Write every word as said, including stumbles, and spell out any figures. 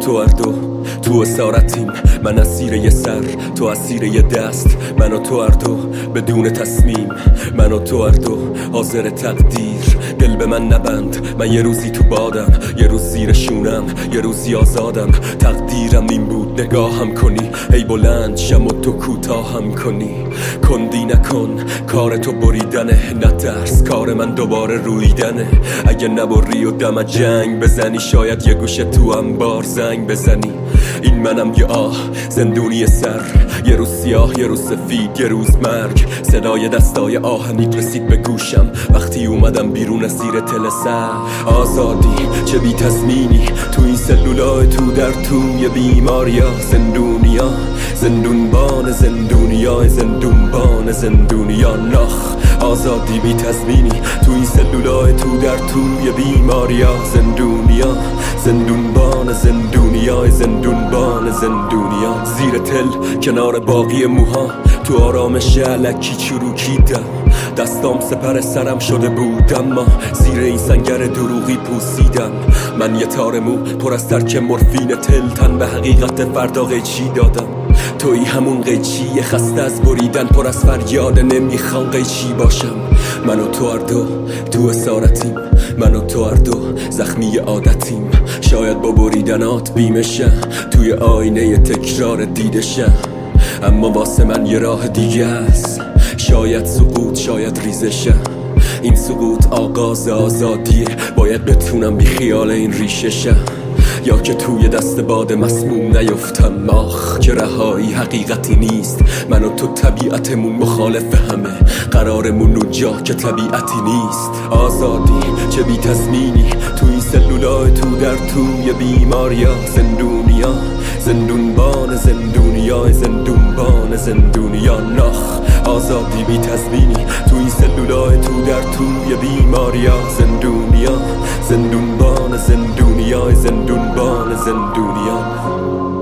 تو هر دو تو اسارتیم، من اسیر یه سر تو اسیر یه دست، من و تو هر دو بدون تصمیم، من و تو هر دو حاضر تقدیر. دل به من نبند، من یه روزی تو بادم، یه روز زیر شونم، یه روزی آزادم. تقدیرم این بود نگاهم کنی، ای بلند شم و تو کوتاهم کنی. کندی نکن، کار تو بریدنه، نترس کار من دوباره رویدنه. اگه نبری و دم جنگ بزنی، شاید یه گوشه تو انبار زنگ بزنی. این منم یه آه زندونی سر، یه روز سیاه یه روز سفید، یه روز مرگ. صدای دستای آهنی رسید به گوشم وقتی اومدم بیرون از زیر تل سر. آزادی چه بی تضمینی تو این سلولای تو در توی بیماریا. زندونیا زندونبان زندونیا زندونبان زندونیا نخ. آزادی بی تضمینی تو این سلولای تو در توی بیماریا. زندونیا زندونبان زندونیا زندونبان زندونیا. زیر تل کنار باقی موها تو آرامش علکی چروکیدم. دستام سپر سرم شده بود، اما زیر این سنگر دروغی پوسیدم. من یه تار مو پر از ترک مورفین تل، تن به حقیقت فردا قیچی دادم. توی همون قیچی خسته از بریدن، پر از فریاد نمیخوام قیچی باشم. من و تو هر دو تو اسارتیم، من و تو هر دو زخمی عادتیم. شاید با بریدنات بیمشم، توی آینه تکرار دیدشم. اما واسه من یه راه دیگه است، شاید سقوط شاید ریزشم. این سقوط آغاز آزادیه، باید بتونم بی خیال این ریششم. یا که توی دست باد مسموم نیفتم، آخ که رهایی حقیقتی نیست. من و تو طبیعتمون مخالف همه، قرارمون اونجا که طبیعتی نیست. آزادی چه بی تضمینی تو این سلولای تو در توی بیماریا. زندونیا زندونبان زندونیا زندونبان زندونیا نخ. آزادی بی تضمینی تو این سلولای تو در توی بیماریا. زندونیا زندونبان زندونیا زندونبان زندونیا.